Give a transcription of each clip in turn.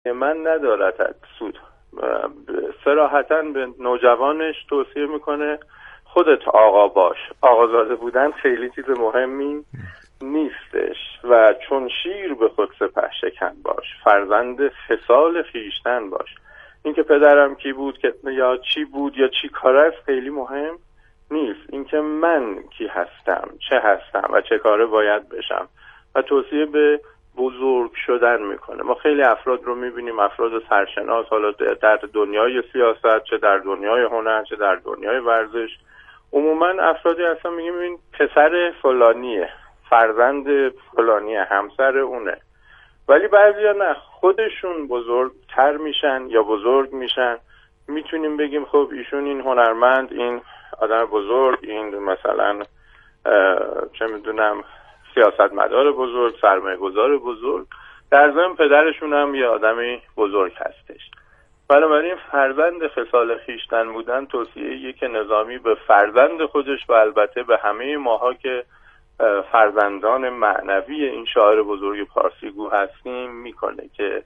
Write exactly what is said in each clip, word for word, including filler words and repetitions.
من ندارد سود. صراحتاً به نوجوانش توصیه میکنه خودت آقا باش. آقازاده بودن خیلی چیز مهمی نیستش و چون شیر به خود سپه شکن باش، فرزند خصال خیشتن باش. اینکه پدرم کی بود که یا چی بود یا چی کار است خیلی مهم نیست. اینکه من کی هستم، چه هستم و چه کاره باید بشم و توصیه به بزرگ شدن میکنه. ما خیلی افراد رو میبینیم، افراد سرشناس، حالا در دنیای سیاست، چه در دنیای هنر، چه در دنیای ورزش، عموما افرادی هستن میگیم این پسر فلانیه، فرزند فلانیه، همسر اونه، ولی بعضیا نه، خودشون بزرگتر میشن یا بزرگ میشن. میتونیم بگیم خب ایشون این هنرمند، این آدم بزرگ، این مثلا چه میدونم سیاستمدار بزرگ، سرمایه گذار بزرگ، در ضمن پدرشون هم یه آدمی بزرگ هستش. بنابراین فرزند خصال خیشتن بودن توصیه‌ای که نظامی به فرزند خودش و البته به همه ماها که فرزندان معنوی این شاعر بزرگ پارسیگو هستیم میکنه که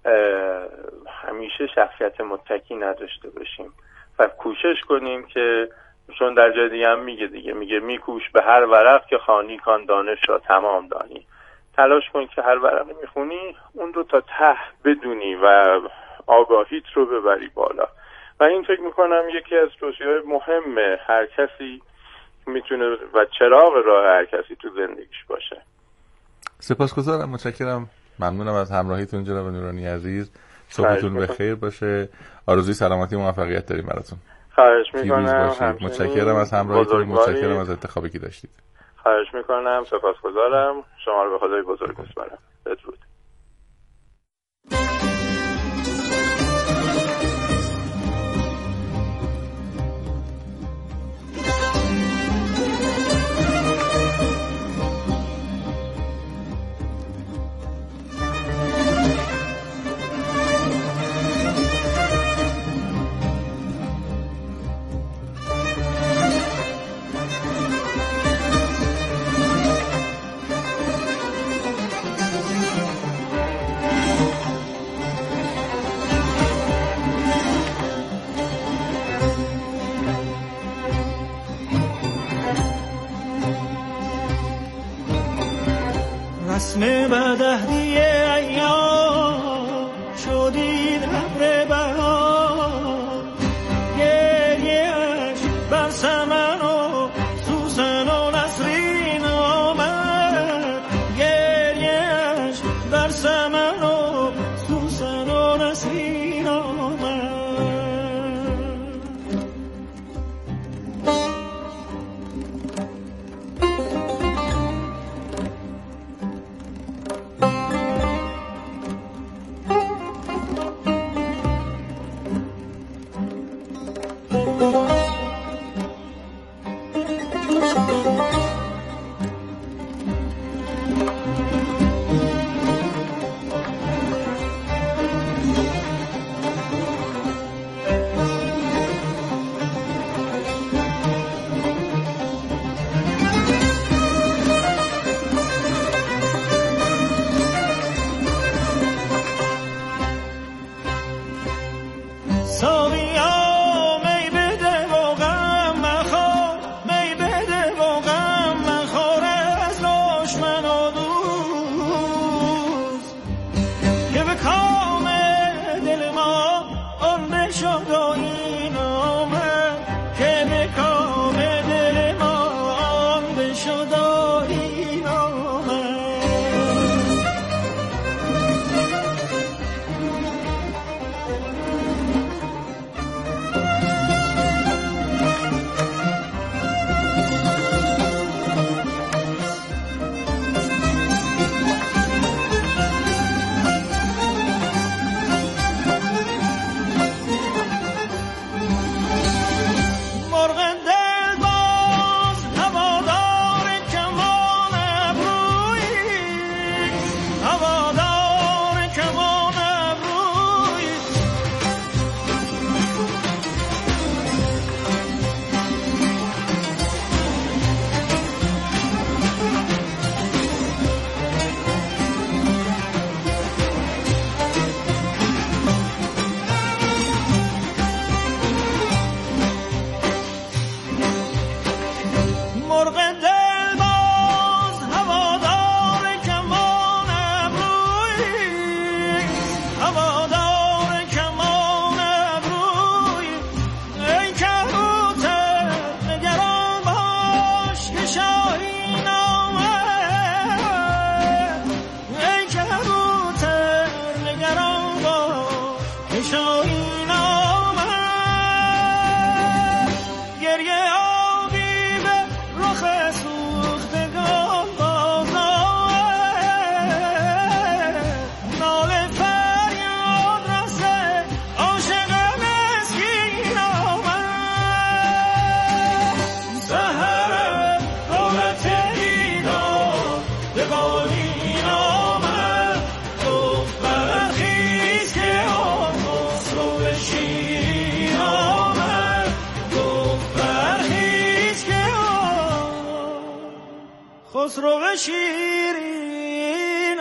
همیشه شخصیت متکی نداشته باشیم و کوشش کنیم که، چون در جای دیگه هم میگه دیگه میگه میکوش به هر ورق که خوانی کان دانش را تمام دانی. تلاش کن که هر ورقی میخونی اون رو تا ته بدونی و آگاهیت رو ببری بالا. و این فکر میکنم یکی از توصیه‌های مهم هر کسی میتونه و چراغ راه هر کسی تو زندگیش باشه. سپاسگزارم، متشکرم، ممنونم از همراهیتون جناب نورانی عزیز. صبحتون بخیر باشه. آرزوی سلامتی و موفقیت داریم براتون. خواهش میکنم. متشکرم از همراهیتون، متشکرم از انتخابی که داشتید. خواهش میکنم، سپاسگزارم. شما رو به خدای بزرگ میسپارم. بدرود. رسم بدهدی ایام شدید ابر بهار، گریه‌اش بر سمن و سوسن و نسرین آمد، گریه‌اش بر سمن و سوسن و نسرین آمد. شاهین آمد گریه آبی به رخ سوختگان باز آمد ناله فریاد رس عاشق مسکین آمد سحر دولت ایران به بالین آمد گفت برخیز که آن خسرو شیرین آمد گفت برخیز که آن خسرو شیرین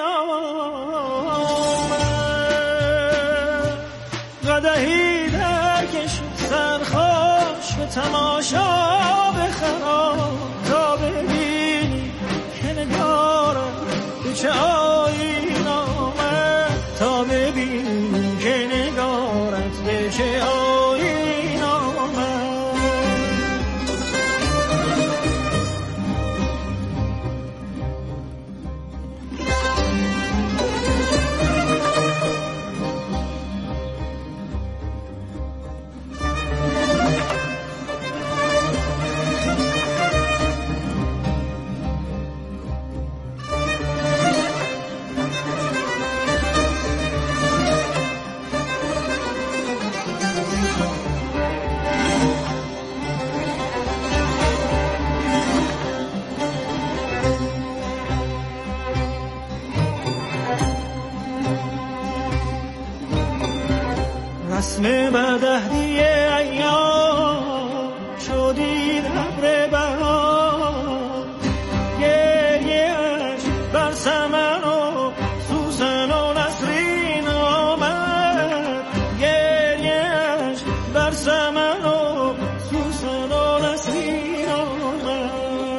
آمد قدحی درکش سرخوش به تماشا بخرام تا ببینی که نگارم به چه آیین آمد تا ببینی که نگارت به چه آیین آمد رسم بدهدی ایام شدید ابر بهار گریه‌اش بر سمن و سوسن و نسرین آمد گریه‌اش بر سمن و سوسن و نسرین آمد.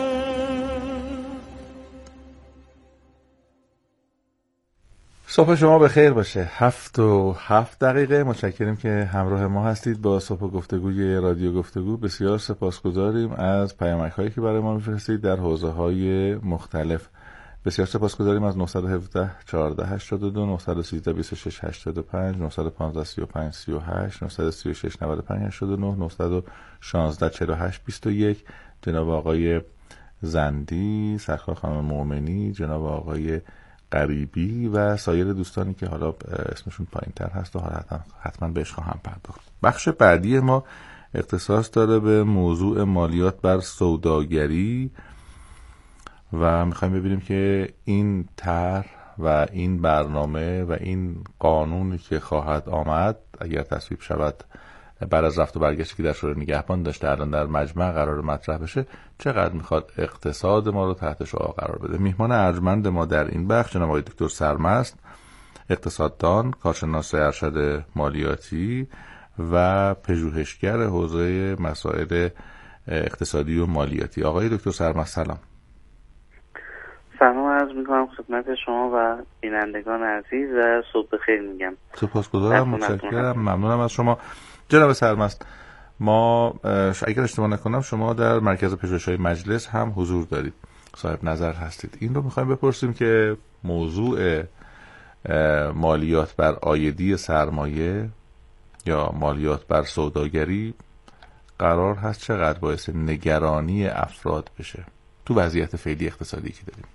صبح شما به خیر باشه. هفت و هفت دقیقه. متشکریم که همراه ما هستید با صبح گفتگوی رادیو گفتگو. بسیار سپاسگزاریم از پیامک هایی که برای ما میفرستید در حوزه های مختلف. بسیار سپاسگزاریم از نه یک هفت چهارده هشتاد و دو نه یک سه بیست و شش هشتاد و پنج نه یک پنج سی و پنج سی و هشت نه سی و شش نود و پنج هشتاد و نه نه یک شش چهار هشت بیست و یک جناب آقای زندی، سرکار خانم مومنی، جناب آقای غریبی و سایر دوستانی که حالا اسمشون پایین تر هست و حالا حتما بهش خواهم پرداخت. بخش بعدی ما اختصاص داره به موضوع مالیات بر سوداگری و میخوایم ببینیم که این طرح و این برنامه و این قانونی که خواهد آمد اگر تصویب شود بعد از رفت و برگشتی که در شورای نگهبان داشته الان در مجمع قرار مطرح بشه چقدر میخواد اقتصاد ما رو تحت شعاع قرار بده. میهمان ارجمند ما در این بخش جناب آقای دکتر سرمست، اقتصاددان، کارشناس ارشد مالیاتی و پژوهشگر حوزه مسائل اقتصادی و مالیاتی. آقای دکتر سرمست سلام. سلام عرض میکنم خدمت شما و بینندگان عزیز و صبح بخیر میگم. سپاسگزارم، متشکرم، ممنونم از شما. جناب سرمست، ما اگر اشتباه نکنم شما در مرکز پژوهش‌های مجلس هم حضور دارید، صاحب نظر هستید. این رو میخوایم بپرسیم که موضوع مالیات بر عایدی سرمایه یا مالیات بر سوداگری قرار هست چقدر باعث نگرانی افراد بشه تو وضعیت فعلی اقتصادی که داریم.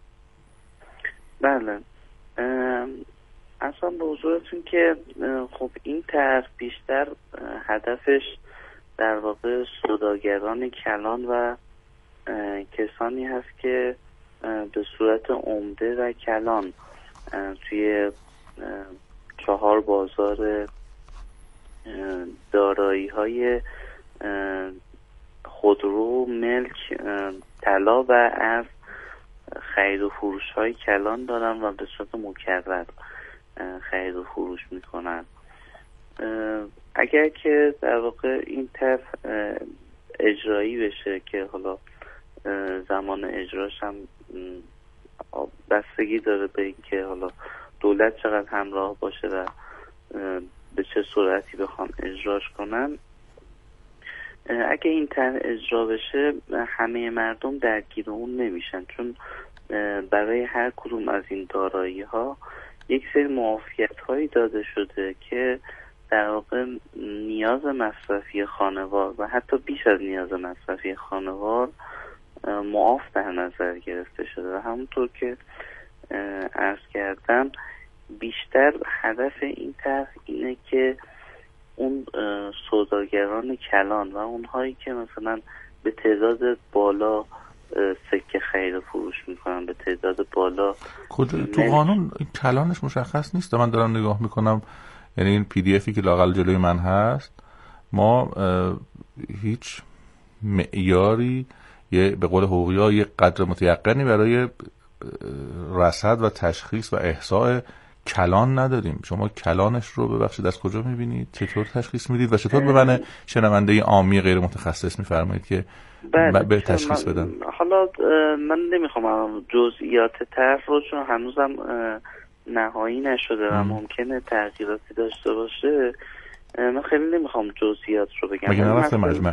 بله، اصلا به حضورتون که خب این طرح بیشتر هدفش در واقع سوداگران کلان و کسانی هست که به صورت عمده و کلان توی چهار بازار دارایی های خودرو، ملک، طلا و ارز خرید و فروش های کلان دارن و به صورت مکرر خرید و فروش میکنن. اگر که در واقع این طرح اجرایی بشه که حالا زمان اجراش هم بستگی داره به اینکه حالا دولت چقدر همراه باشه و به چه سرعتی بخوان اجراش کنن. اگه این طرح اجرا بشه همه مردم درگیر اون نمیشن، چون برای هر کدوم از این دارایی ها یک سری معافیت هایی داده شده که در واقع نیاز مصرفی خانوار و حتی بیش از نیاز مصرفی خانوار معاف در نظر گرفته شده و همونطور که عرض کردم بیشتر هدف این طرح اینه که اون سوداگران کلان و اونهایی که مثلا به تعداد بالا سکه خرید و فروش میکنن، به تعداد بالا کجا تو قانون کلانش مشخص نیست. من دارم نگاه میکنم، یعنی این پی دی افی که لااقل جلوی من هست، ما هیچ معیاری یه به قول حقوقی‌ها یه قدر متیقنی برای رصد و تشخیص و احصاء کلان نداریم. شما کلانش رو ببخشید از کجا میبینید؟ چطور تشخیص میدید و چطور به من شنونده عامی غیر متخصص میفرمایید که به تشخیص بدم؟ حالا من نمیخوام جزئیات طرح رو، چون هنوزم نهایی نشده و ممکنه تغییراتی داشته باشه، من خیلی نمیخوام جزئیات رو بگم. مگه نرفته مجمع؟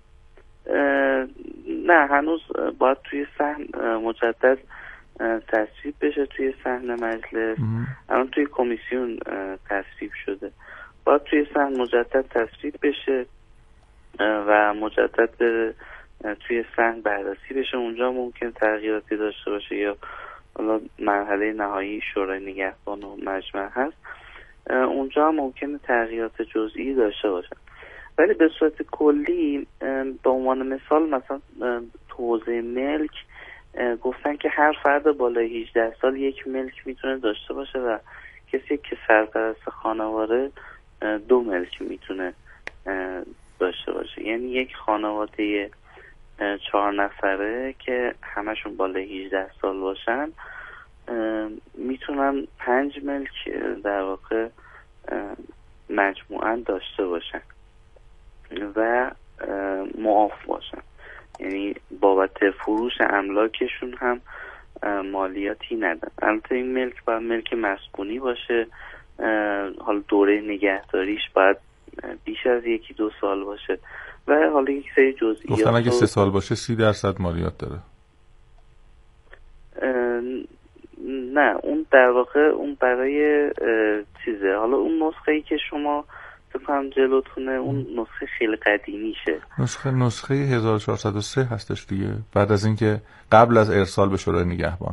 نه، هنوز باید توی صحن مجدد تصویب بشه توی صحن مجلس. الان توی کمیسیون تصویب شده، باید توی صحن مجدد تصویب بشه و مجدد بره توی صحن بررسی بشه. اونجا ممکن تغییراتی داشته باشه یا حالا مرحله نهایی شورای نگهبان و مجمع هست، اونجا ممکنه تغییرات جزئی داشته باشه. ولی به صورت کلی به عنوان مثال مثلا تو حوزه ملک گفتن که هر فرد بالای هجده سال یک ملک میتونه داشته باشه و کسی که سرپرست خانواده دو ملک میتونه داشته باشه. یعنی یک خانواده چهار نفره که همشون بالای هجده سال باشن میتونن پنج ملک در واقع مجموعاً داشته باشن و معاف باشن، یعنی بابت فروش املاکشون هم مالیاتی ندن. البته این ملک باید ملک مسکونی باشه، حالا دوره نگهداریش باید بیش از یکی دو سال باشه و حالا یک سری جزئیات. گفتن اگه سه سال باشه سی درصد مالیات داره. نه، اون در واقع اون برای چیزه. حالا اون نسخه‌ای که شما بفهم جلوتونه اون نسخه خیلی قدیمیشه. نسخه نسخه هزار و چهارصد و سه هستش دیگه، بعد از اینکه قبل از ارسال به شورای نگهبان،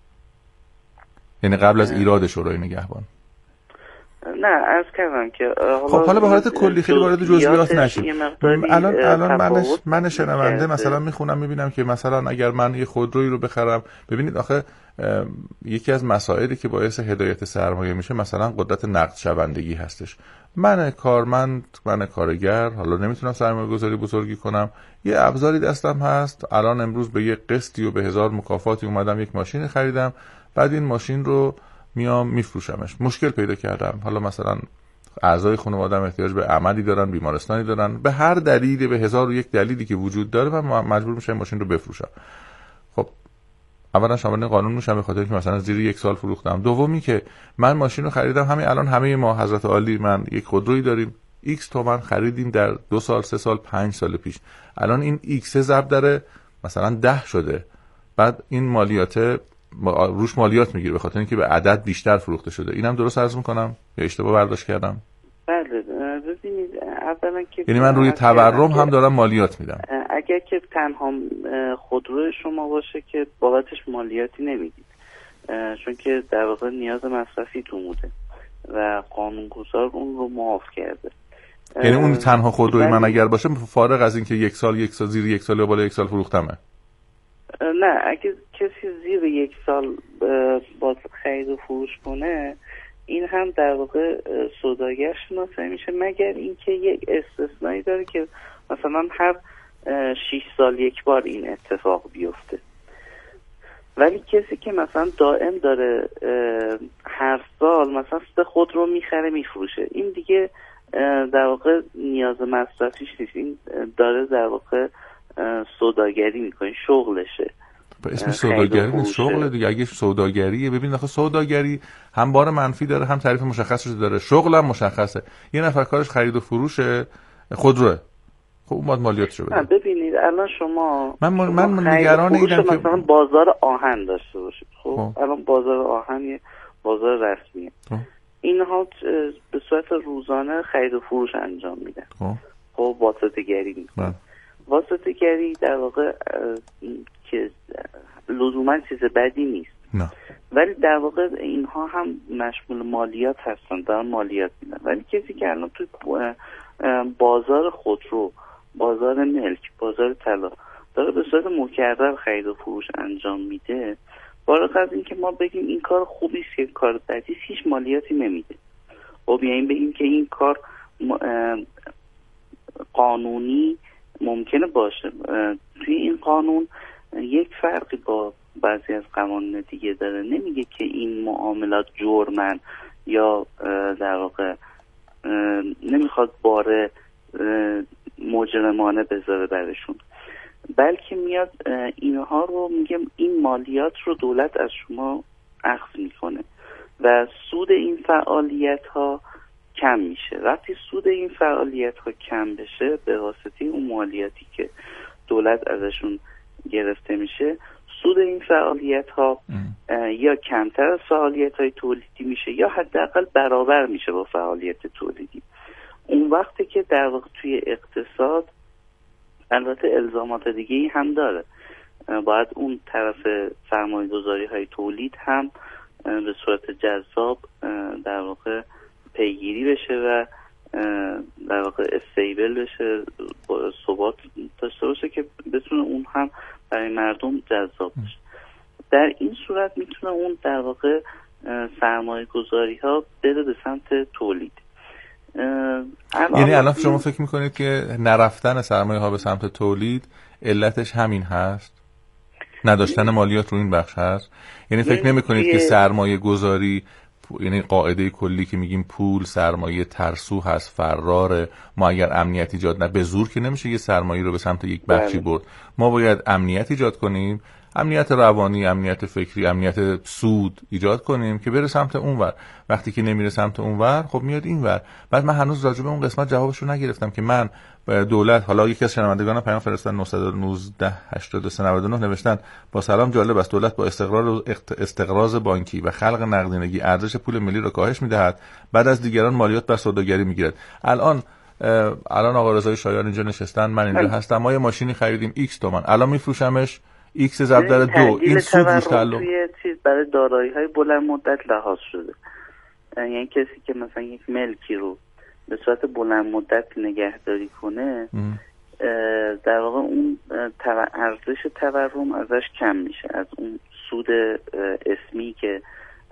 یعنی قبل از ایراد شورای نگهبان. نه عرض کردم که خب حالا به حالت کلی خیلی وارد جزئیات نشیم. الان الان من من شنونده مثلا میخونم میبینم که مثلا اگر من یه خودرویی رو بخرم، ببینید آخه یکی از مسائلی که باعث هدایت سرمایه میشه مثلا قدرت نقد شوندگی هستش. من کارمند، من کارگر، حالا نمیتونم سرمایه گذاری بزرگی کنم، یه ابزاری دستم هست، الان امروز به یه قسطی و به هزار مکافاتی اومدم یک ماشین خریدم، بعد این ماشین رو میام میفروشمش، مشکل پیدا کردم، حالا مثلا اعضای خانواده‌ام احتیاج به عملی دارن، بیمارستانی دارن، به هر دلیلی، به هزار و یک دلیلی که وجود داره من مجبور میشم ماشین رو بفروشم. خب اولا شامل قانون میشم به خاطر که مثلا زیر یک سال فروختم. دومی که من ماشین رو خریدم، همین الان همه ما حضرت عالی من یک خودرویی داریم، ایکس تومن خریدیم در دو سال سه سال پنج سال پیش، الان این ایکس ضرب داره مثلا ده شده، بعد این مالیات روش مالیات میگیره به خاطر اینکه به عدد بیشتر فروخته شده. اینم درست عرض میکنم یا اشتباه برداشت کردم؟ بله ببینید، اولا که یعنی من روی تورم هم دارم مالیات میدم. اگر که تنها خودرو شما باشه که بابتش مالیاتی نمیدید، چون که در واقع نیاز مصرفی تو بوده و قانونگذار اون رو معاف کرده. یعنی اون تنها خودروی من اگر باشه فارغ از اینکه یک سال یک سال زیر یک سال یا بالا یک سال فروختمه؟ نه، اگه کسی زیر یک سال باز خرید و فروش کنه این هم در واقع سوداگر شناسایی میشه، مگر اینکه یک استثنایی داره که مثلا هر شش سال یک بار این اتفاق بیفته. ولی کسی که مثلا دائم داره هر سال مثلا سه خودرو میخره میفروشه، این دیگه در واقع نیاز مصرفیش نیست، این داره در واقع سوداگری میکنه، شغلشه. به اسم سوداگری نیست، شغل دیگه. اگه سوداگریه، ببین آخه سوداگری هم بار منفی داره هم تعریف مشخصش داره، شغل هم مشخصه. یه نفر کارش خرید و فروش خودروه، خب اون باید مالیاتشو بده. ببینید الان شما من من نگران اینم که مثلا بازار آهن داشته باشید. خب الان بازار آهن یه بازار رسمیه. اینها به صورت روزانه خرید و فروش انجام میدن. خب خب واسطه گری میکنن. واسطه گری در واقع که لزوما چیز بدی نیست، نه، ولی در واقع اینها هم مشمول مالیات هستن، دارن مالیات میدن. ولی کسی که الان توی بازار خودرو، بازار ملک، بازار طلا داره به صورت مکرر خرید و فروش انجام میده، فارغ از این که ما بگیم این کار خوبی است یا کار بدی، هیچ مالیاتی نمیده. خب یعنی بگیم که این کار قانونی ممکنه باشه. توی این قانون یک فرقی با بعضی از قوانین دیگه داره، نمیگه که این معاملات جرمن یا در واقع نمیخواد بار مجرمانه بذاره برشون، بلکه میاد اینها رو میگه این مالیات رو دولت از شما اخذ میکنه و سود این فعالیت ها کم میشه. وقتی سود این فعالیت ها کم بشه به واسطه اون مالیاتی که دولت ازشون گرفته میشه، سود این فعالیت ها یا کمتر از فعالیت های تولیدی میشه یا حداقل برابر میشه با فعالیت تولیدی. اون وقتی که در واقع توی اقتصاد البته الزامات دیگه ای هم داره، باید اون طرف سرمایه گذاری های تولید هم به صورت جذاب در واقع پیگیری بشه و در واقع استیبل بشه، ثبات داشته باشه که بتونه اون هم برای مردم جذاب بشه. در این صورت میتونه اون در واقع سرمایه گذاری ها بره به سمت تولید. یعنی الان شما فکر میکنید که نرفتن سرمایه ها به سمت تولید علتش همین هست؟ نداشتن مالیات رو این بخش هست؟ یعنی فکر نمی کنید که سرمایه گذاری، یعنی قاعده کلی که میگیم پول سرمایه ترسو هست، فراره، ما اگر امنیت ایجاد نه به زور که نمیشه یه سرمایه رو به سمت یک بخشی برد، ما باید امنیت ایجاد کنیم، امنیت روانی، امنیت فکری، امنیت سود ایجاد کنیم که بره سمت اونور. وقتی که نمیره سمت اونور خب میاد اینور. بعد من هنوز راجع به اون قسمت جوابش رو نگرفتم که من دولت، حالا یکی از شنوندگان پیام فرستادن نه یک نه هشتاد و سه نود و نه نوشتن با سلام، جالب است دولت با استقرار استقراض بانکی و خلق نقدینگی ارزش پول ملی را کاهش میدهد، بعد از دیگران مالیات بر سوداگری میگیرد. الان الان آقا رضای شایان اینجا نشستن، من اینجا هستم، ما یه ماشینی خریدیم ایکس تومان، الان میفروشمش ایکس ضرب در دو، این سود روش تعلق توی چیز برای دارایی‌های بلند مدت لحاظ شده. یعنی کسی که مثلا یک ملکی رو به صورت بلند مدت نگهداری کنه، در واقع اون ارزش تورم ازش کم میشه، از اون سود اسمی که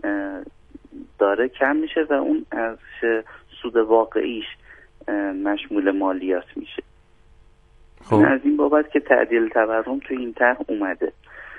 داره کم میشه و اون ارزش سود واقعیش مشمول مالیات میشه. خب. از این بابت که تعدیل تورم توی این طرح اومده.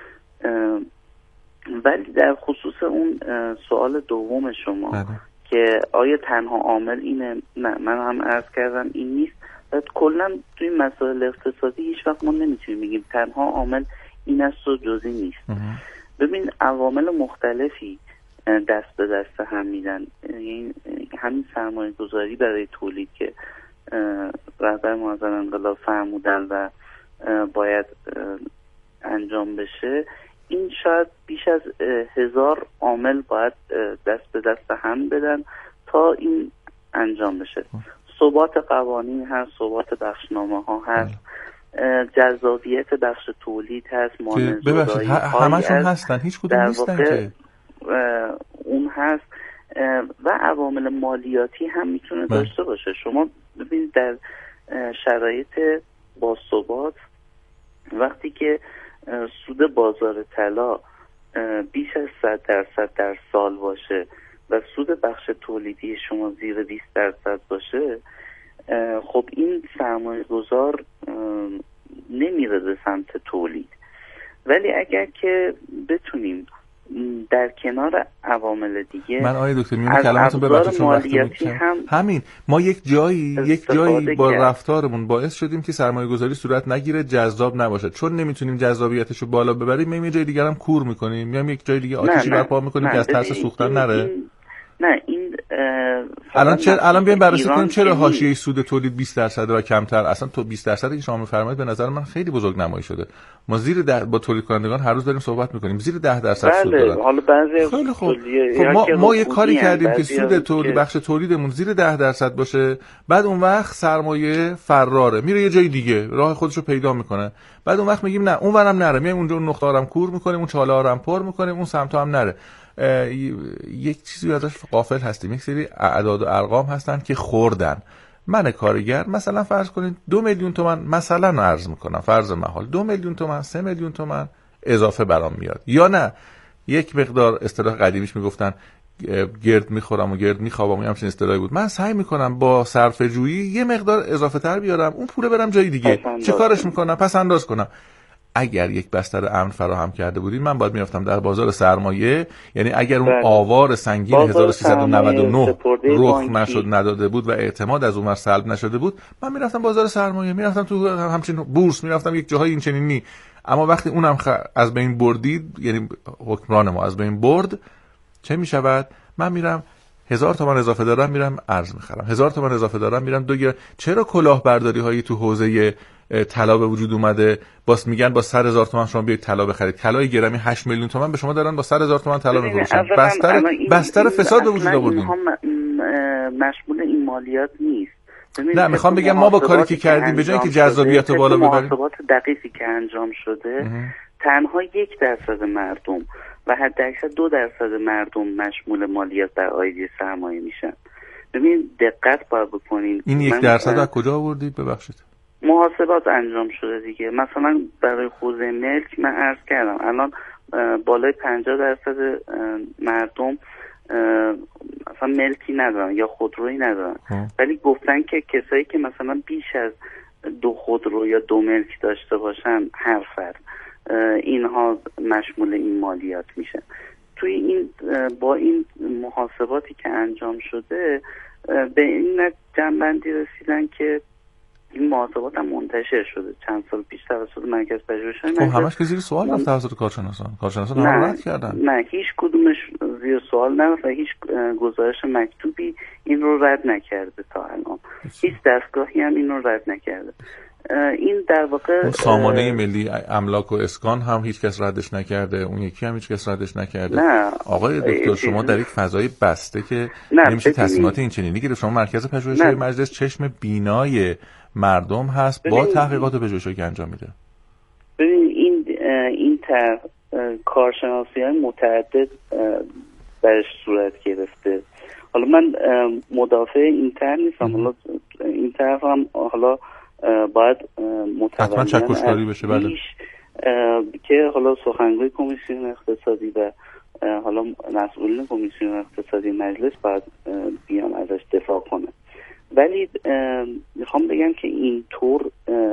ولی در خصوص اون سوال دوم شما بله. که آیا تنها عامل اینه، نه، من هم عرض کردم این نیست. کلا توی مسائل اقتصادی هیچ وقت ما نمیتونیم بگیم تنها عامل این است و جزئی نیست. اه. ببین عوامل مختلفی دست به دست هم میدن. یعنی همین سرمایه گذاری برای تولید که رهبر معظم انقلاب فرمودن و باید انجام بشه، این شاید بیش از هزار عامل باید دست به دست هم بدن تا این انجام بشه. ثبات قوانین هست، ثبات بخشنامه ها هست، جذابیت بخش تولید هست، مانع‌زدایی همشون هستن، هیچ کدوم نیستن که اون هست و عوامل مالیاتی هم میتونه داشته باشه. شما ببینید در شرایط باثبات وقتی که سود بازار طلا بیش از صد درصد در سال باشه و سود بخش تولیدی شما زیر بیست درصد باشه، خب این سرمایه گذار نمیره به سمت تولید. ولی اگر که بتونیم در کنار عوامل دیگه، من آقای دکتر میونه کلامتون ببخشید چون وقتی هم همین ما یک جایی یک جایی با کرد. رفتارمون باعث شدیم که سرمایه گذاری صورت نگیره، جذاب نباشه. چون نمیتونیم جذابیتشو بالا ببریم، میایم یه جای دیگه هم کور میکنیم، میایم یک جای دیگه آتیشی برپا میکنیم که از ترس سوختن نره. این نه این الان چرا الان بیایم بررسی کنیم چرا حاشیه سود تولید بیست درصد و کمتر؟ اصلا تو بیست درصدی که شما می‌فرمایید به نظر من خیلی بزرگ نمایی شده. ما زیر ده با تولید کنندگان هر روز داریم صحبت می‌کنیم زیر ده درصد سود دارن. بله حالا بعضی خیلی خوب. خب ما ما یه کاری کردیم که سود تولید بخش تولیدمون زیر ده درصد باشه، بعد اون وقت سرمایه فراره میره یه جای دیگه راه خودش رو پیدا میکنه، بعد اون وقت میگیم نه اونورم نره، میایم اونجا اون نقطه رو کور میکنیم، اون چاله ها رو پر میکنیم، اون سمت هم نره. یک چیزی ازش غافل هستیم، یک سری اعداد و ارقام هستن که خوردن. من کارگر مثلا فرض کنید دو میلیون تومان مثلا عرض میکنم، فرض محال دو میلیون تومان سه میلیون تومان اضافه برام میاد، یا نه یک مقدار اصطلاح قدیمیش میگفتن گرد میخورم و گرد میخوابم، همچین اصطلاحی بود. من سعی میکنم با صرفه جویی یه مقدار اضافه تر بیارم، اون پوله برم جای دیگه. چه کارش میکنم؟ پس انداز کنم. اگر یک بستر امن فراهم کرده بودین من باید میرفتم در بازار سرمایه، یعنی اگر اون بله. آوار سنگین هزار و سیصد و نود و نه رخ نشد نداده بود و اعتماد از اونور سلب نشده بود، من میرفتم بازار سرمایه، میرفتم تو همچین بورس، میرفتم یک جاهای این چنینی. اما وقتی اونم خ... از بین بردید، یعنی حکمران ما از بین برد، چه میشود؟ من میرم هزار تومان اضافه دارم میرم ارز میخرم، هزار تومان اضافه دارم میرم دو گرم. چرا کلاهبرداری هایی تو حوزه طلا به وجود اومده؟ باز میگن با صد هزار تومان شما بیاید طلا بخرید، طلای گرمی هشت میلیون تومان به شما دارن با صد هزار تومان طلا میفروشن. بستر بستر فساد به وجود آوردین. مشمول این مالیات نیست. نه میخوام بگم ما با کاری که کردیم به جای اینکه جذابیت رو بالا ببریم، محاسبات دقیقی که انجام شده اه. تنها یک درصد مردم و حداکثر دو درصد مردم مشمول مالیات بر عایدی سرمایه میشن. ببین دقت باید بکنین. این یک درصد از کجا آوردید؟ ببخشید. محاسبات انجام شده دیگه. مثلا برای حوزه ملک من عرض کردم الان بالای پنجاه درصد مردم مثلا ملکی ندارن یا خودرویی ندارن، ولی گفتن که کسایی که مثلا بیش از دو خودرو یا دو ملک داشته باشن هر فرد اینها مشمول این مالیات میشن. توی این با این محاسباتی که انجام شده به این جنبندی رسیدن که این محاسبات هم منتشر شده چند سال پیش توسط مرکز پژوهش‌های خب همش که زیر سوال رفت توسط کارشناسان. کارشناسان هم رد کردن. نه هیچ کدومش زیر سوال نرفت و هیچ گزارش مکتوبی این رو رد نکرده تا الان. هیچ دستگاهی هم این رو رد نکرده. این در واقع سامانه ملی املاک و اسکان هم هیچ کس ردش نکرده، اون یکی هم هیچ کس ردش نکرده. نه آقای دکتر شما در یک فضای بسته که نمیشه تصمیمات این چنینی گرفت. شما مرکز پژوهش‌های مجلس چشم بینای مردم هست با تحقیقات پژوهشی که انجام میده. ببین این این تر کارشناسی‌های متعدد برش صورت گرفته. حالا من مدافع این تر نیستم، حالا این طرف هم حالا باید حتما چکشکاری بشه. بله که حالا سخنگوی کمیسیون اقتصادی و حالا مسئولین کمیسیون اقتصادی مجلس باید بیان ازش دفاع کنه. ولی میخوام بگم که این طور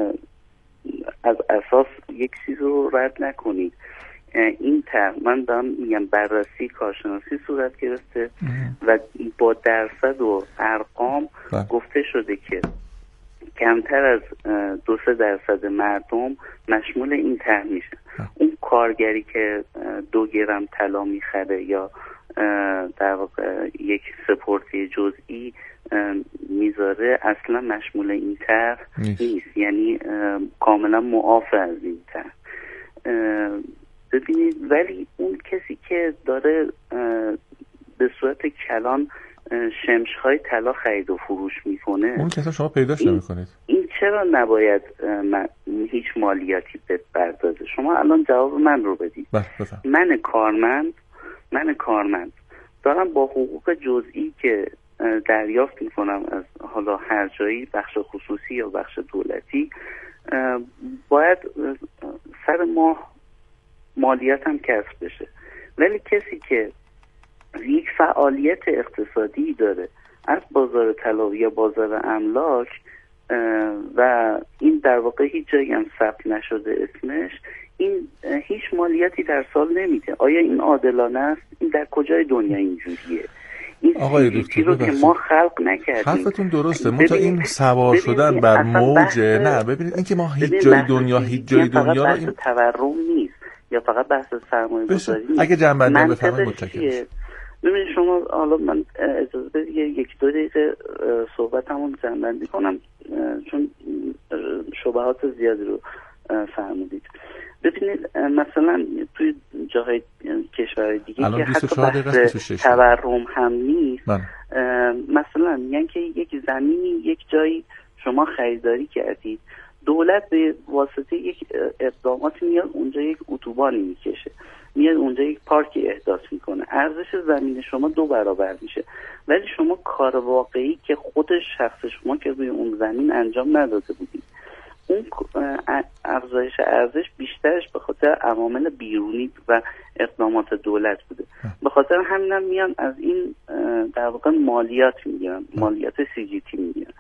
از اساس یک چیز رو رد نکنید. این طرح من دارم میگم بررسی کارشناسی صورت گرفته و با درصد و ارقام ده. گفته شده که کمتر از دو سه درصد مردم مشمول این طرح میشن. اون کارگری که دو گرم طلا میخره یا در واقع یک سپورتی جزئی میذاره اصلا مشمول این طرح نیست. نیست یعنی کاملا معاف از این طرح. ببینید ولی اون کسی که داره به صورت کلان شمشهای طلا خرید و فروش میکنه اون کسی شما پیداش نمیکنید. این چرا نباید هیچ مالیاتی بپردازه؟ شما الان جواب من رو بدید. من کارمند من کارمند دارم با حقوق جزئی که دریافت میکنم از حالا هر جایی، بخش خصوصی یا بخش دولتی، باید سر ماه مالیات هم کسب بشه. ولی کسی که یک فعالیت اقتصادی داره از بازار طلا یا بازار املاک و این در واقع هیچ جایی هم ثبت نشده اسمش، این هیچ مالیاتی در سال نمیده. آیا این عادلانه است؟ این در کجای دنیا اینجوریه؟ این آقای دکتر رو که ما خلق نکردیم. حرفتون درسته. متا این سوار شدن بر موج نه ببینید این که ما هیچ جای دنیا هیچ جای دنیا رو این تورم نیست یا فقط بحث سرمایه‌گذاری نیست. اگه جنبندی بفهمید متشکرم. ببینید شما، حالا من اجازه بدید یک دو دقیقه صحبتمو جمع‌بندی کنم چون شبهات زیادی رو فرمودید. ببینید مثلا توی جاهای کشورهای دیگه که حتی بحث تورم هم نیست، مثلا یعنی که یک زمینی یک جایی شما خریداری کردید، دولت به واسطه یک اقداماتی میاد اونجا یک اتوبانی میکشه، میاد اونجا یک پارکی احداث میکنه، ارزش زمین شما دو برابر میشه، ولی شما کار واقعی که خود شخص شما که روی اون زمین انجام نداده بودید، اون افزایش ارزش بیشترش به خاطر عوامل بیرونی و اقدامات دولت بوده. به خاطر همینم میان از این در واقع مالیات میگیرن، مالیات سی جی تی میگیرن.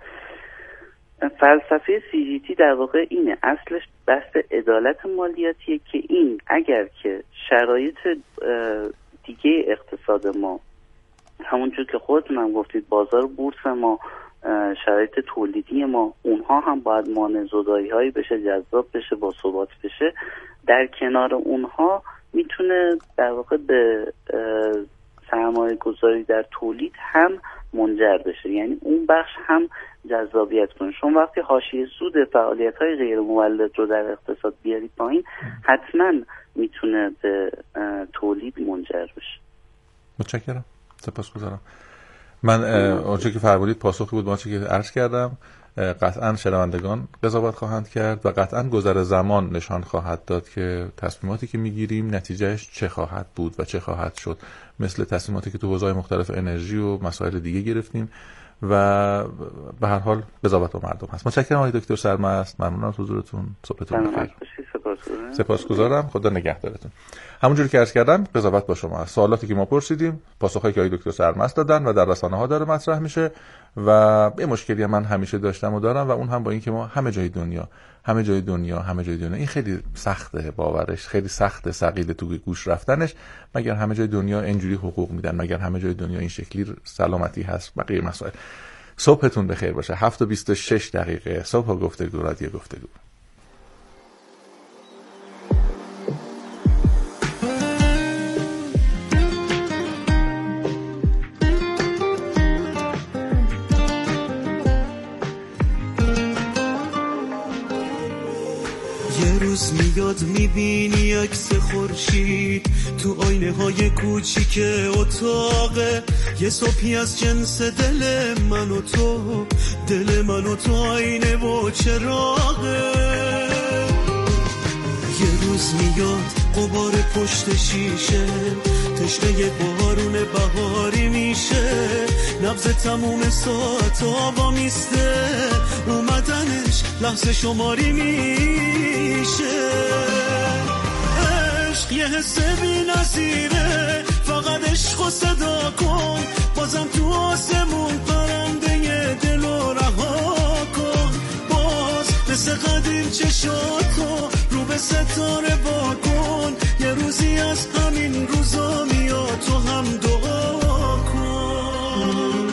فلسفه سی جی تی در واقع اینه، اصلش بحث عدالت مالیاتیه که این اگر که شرایط دیگه اقتصاد ما، همونجور که خودتون هم گفتید، بازار بورس ما، شرایط تولیدی ما، اونها هم باید مانع زدایی هایی بشه، جذاب بشه، با ثبات بشه، در کنار اونها میتونه در واقع به سرمایه گذاری در تولید هم منجر بشه، یعنی اون بخش هم جذابیت کنه. شما وقتی حاشیه سود فعالیت های غیر مولد رو در اقتصاد بیاری پایین، حتما میتونه به تولید منجر بشه. متشکرم، سپاسگزارم. من آنچه که فرمودید پاسخی بود به آنچه که عرض کردم. قطعا شنوندگان قضاوت خواهند کرد و قطعا گذر زمان نشان خواهد داد که تصمیماتی که میگیریم نتیجهش چه خواهد بود و چه خواهد شد، مثل تصمیماتی که تو حوزه‌های مختلف انرژی و مسائل دیگه گرفتیم و به هر حال قضاوت با مردم هست. متشکرم آقای دکتر سرمست، ممنون از حضورتون. صبحتون بخیر. سپاسگزارم. خدا نگهدارتون. همونجوری که عرض کردم قضاوت با شما. سوالاتی که ما پرسیدیم، پاسخایی که آقای دکتر سرمست دادن و در رسانه‌ها داره مطرح میشه و یه مشکلی من همیشه داشتم و دارم و اون هم با این که ما همه جای دنیا همه جای دنیا همه جای دنیا این خیلی سخته باورش، خیلی سخته ثقیل تو گوش رفتنش. مگر همه جای دنیا اینجوری حقوق میدن؟ مگر همه جای دنیا این شکلی سلامتی هست؟ بقیه مسائل. صبحتون بخیر باشه. هفت و بیست و شش دقیقه صبح گفتگو، رادیو گفتگو. میاد میبینی عکس خورشید تو آینه های کوچیک اتاقه، یه صبحی از جنس دل من و تو، دل من و تو آینه و چراغه. یه روز میاد غبار پشت شیشه، تشنه بارون بهاری میشه، نبض تموم ساعتا با میسته، اومدنش لحظه شماری میشه. عشق یه حس بی نظیره، فقط عشق و صدا کن، بازم تو آسمون پرنده دل و رها کن، باز مثل قدیم چشاتو رو به ستاره با کن، یه روزی از همین روزا میاد تو هم دعا کن.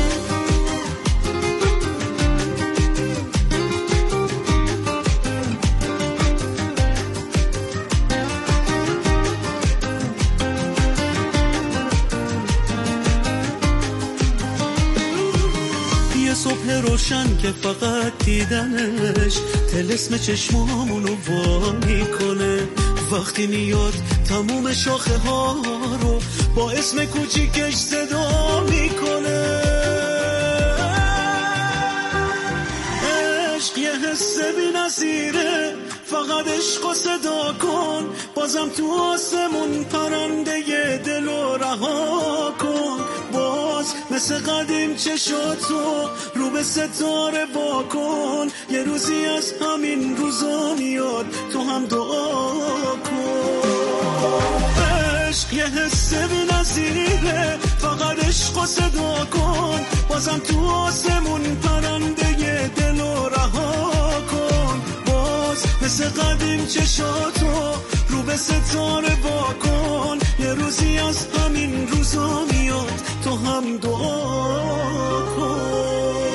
یه صبح روشن که فقط دیدنش طلسم چشمامونو وا میکنه، وقتی میاد تموم شاخه ها رو با اسم کوچیکش صدا میکنه. عشق یه حس بی نظیره، فقط عشق و صدا کن، بازم تو آسمون پرنده دل و رها کن، باز مثل قدیم چشاتو رو به ستاره وا کن، یه روزی از همین روزا میاد تو هم دعا کن. عشق یه حس بی نظیره، فقط عشق و صدا کن، بازم تو آسمون پرنده دل و رها کن، باز مثل قدیم چشاتو رو به ستاره وا کن، یه روزی از همین روزا میاد تو هم دعا کن.